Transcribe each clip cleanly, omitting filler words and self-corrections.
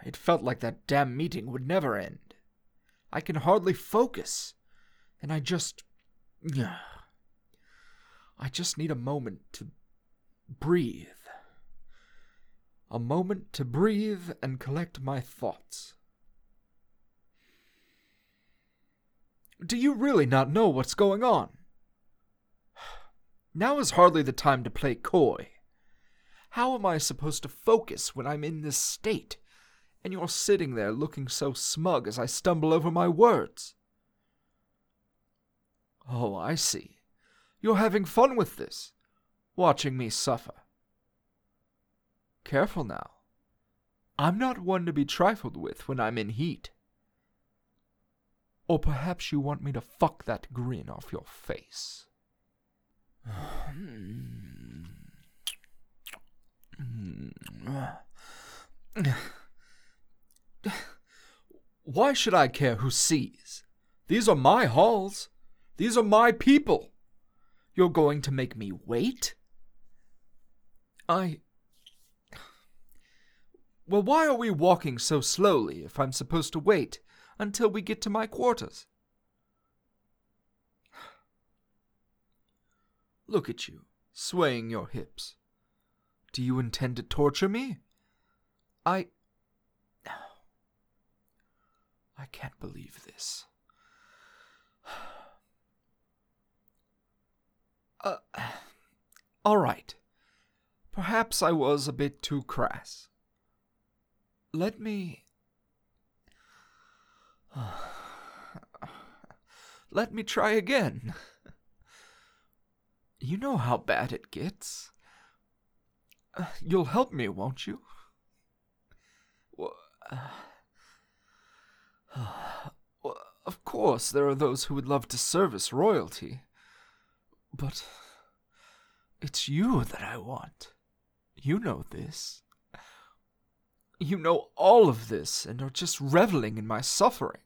It felt like that damn meeting would never end. I can hardly focus. And I just need a moment to breathe. A moment to breathe and collect my thoughts. Do you really not know what's going on? Now is hardly the time to play coy. How am I supposed to focus when I'm in this state, and you're sitting there looking so smug as I stumble over my words? Oh, I see. You're having fun with this, watching me suffer. Careful now. I'm not one to be trifled with when I'm in heat. Or perhaps you want me to fuck that grin off your face. Why should I care who sees? These are my halls. These are my people. You're going to make me wait? Well, why are we walking so slowly if I'm supposed to wait until we get to my quarters? Look at you, swaying your hips. Do you intend to torture me? I can't believe this. All right. Perhaps I was a bit too crass. Let me try again. You know how bad it gets. You'll help me, won't you? Of course, there are those who would love to service royalty. But it's you that I want. You know this. You know all of this and are just reveling in my suffering.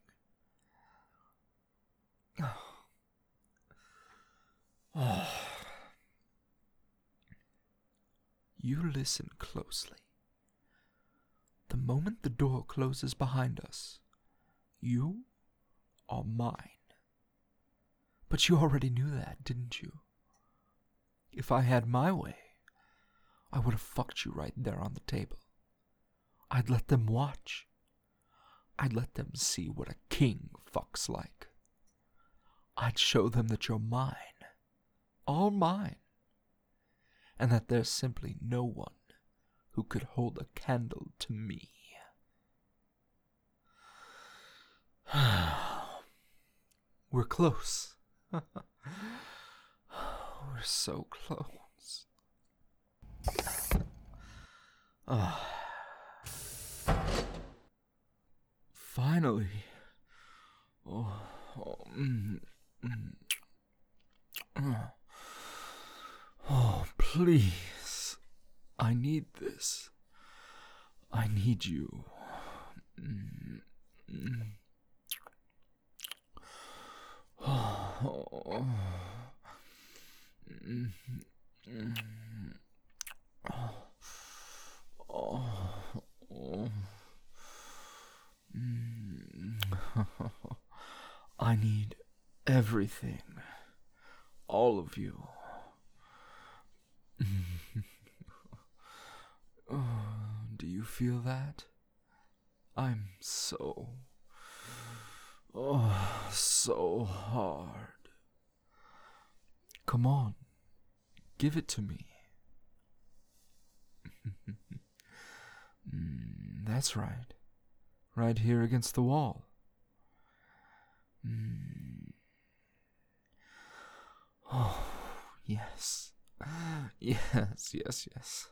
You listen closely. The moment the door closes behind us, you are mine. But you already knew that, didn't you? If I had my way, I would have fucked you right there on the table. I'd let them watch. I'd let them see what a king fucks like. I'd show them that you're mine. All mine. And that there's simply no one who could hold a candle to me. We're close. We're so close. Finally. Oh, please. I need this. I need you. I need everything. All of you. Do you feel that? I'm so hard. Come on, give it to me. That's right. Right here against the wall. Oh, yes. Yes.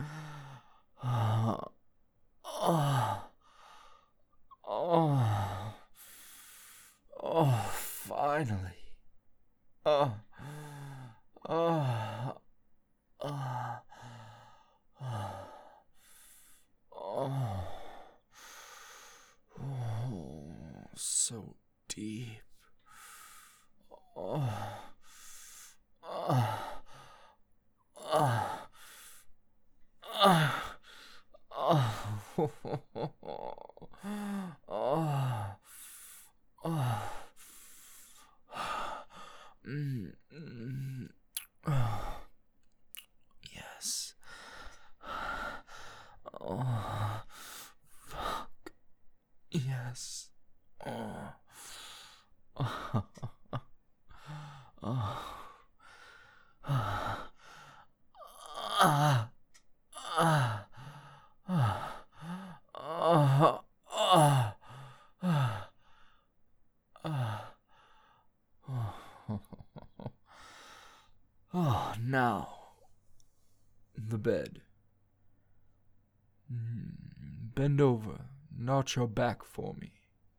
Finally. So deep. Yes. Oh, fuck. Yes. Oh. Oh. Ah. Ah. Ah. Ah. Ah. Ah. Ah. Oh, now the bed. Bend over, and arch your back for me.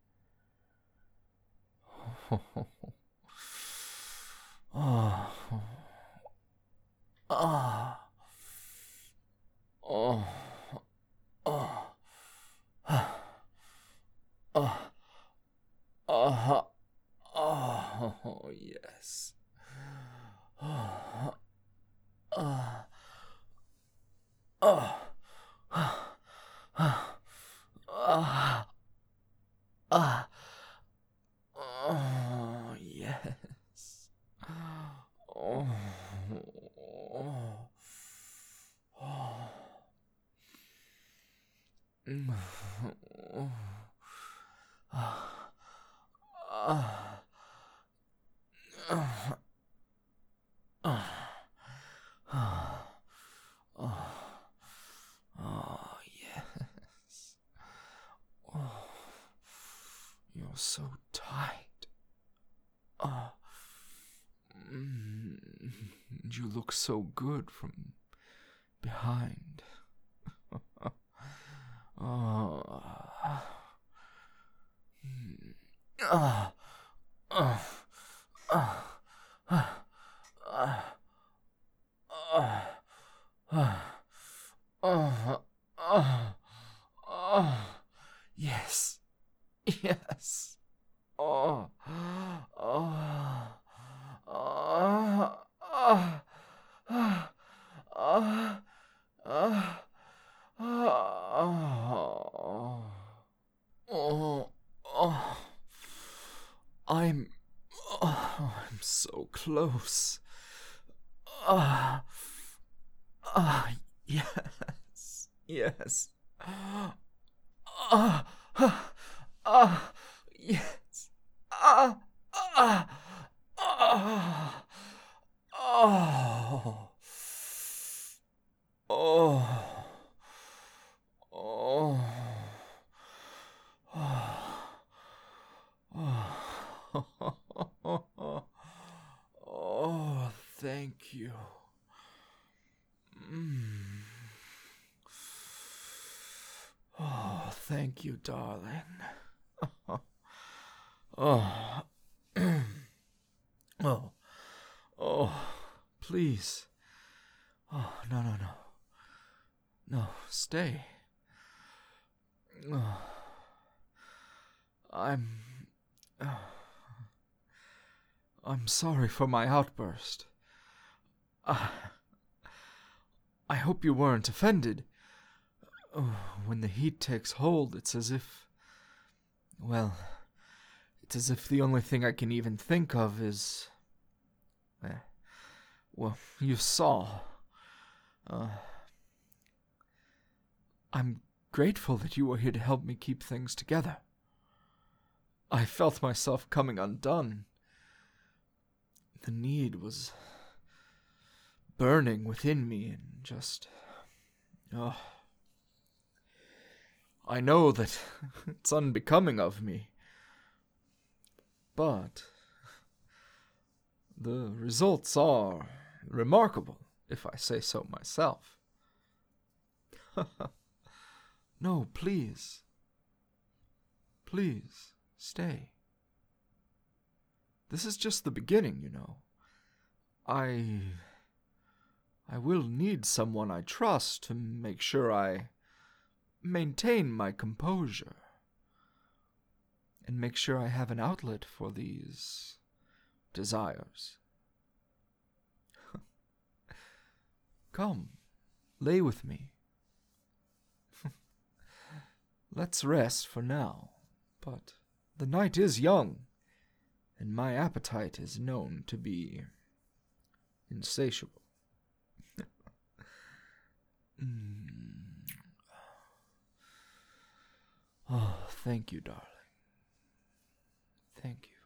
Oh. Ah. Oh. Oh. Oh. Oh. Oh. Yes. Oh. Oh. Oh. Ah. Ah. Oh, yes. Oh. Oh. Oh. Ah. Ah. Ah. Ah. Oh, yes. Oh, you're so tight. Oh, you look so good from behind. Oh, ah, ah, ah, ah, ah, ah, ah, ah, ah. Yes, yes. Oh, oh, oh, oh, oh, oh, oh, oh, oh, oh. I'm, I'm so close. Ah, yes, yes. Ah, ah, ah, yes. Ah, ah, ah, oh, oh, oh, oh, oh, thank you. Mm. Oh, thank you, darling. Oh, oh, oh, please. Oh, no, no, no. No, stay. Oh, I'm. Oh, I'm sorry for my outburst. I hope you weren't offended. Oh, when the heat takes hold, it's as if. Well, it's as if the only thing I can even think of is. Well, you saw. I'm grateful that you were here to help me keep things together. I felt myself coming undone. The need was burning within me and just. Oh. I know that it's unbecoming of me, but the results are remarkable, if I say so myself. No, please. Please, stay. This is just the beginning, you know. I will need someone I trust to make sure I maintain my composure and make sure I have an outlet for these desires. Come, lay with me. Let's rest for now, but the night is young, and my appetite is known to be insatiable. Oh, thank you, darling. Thank you.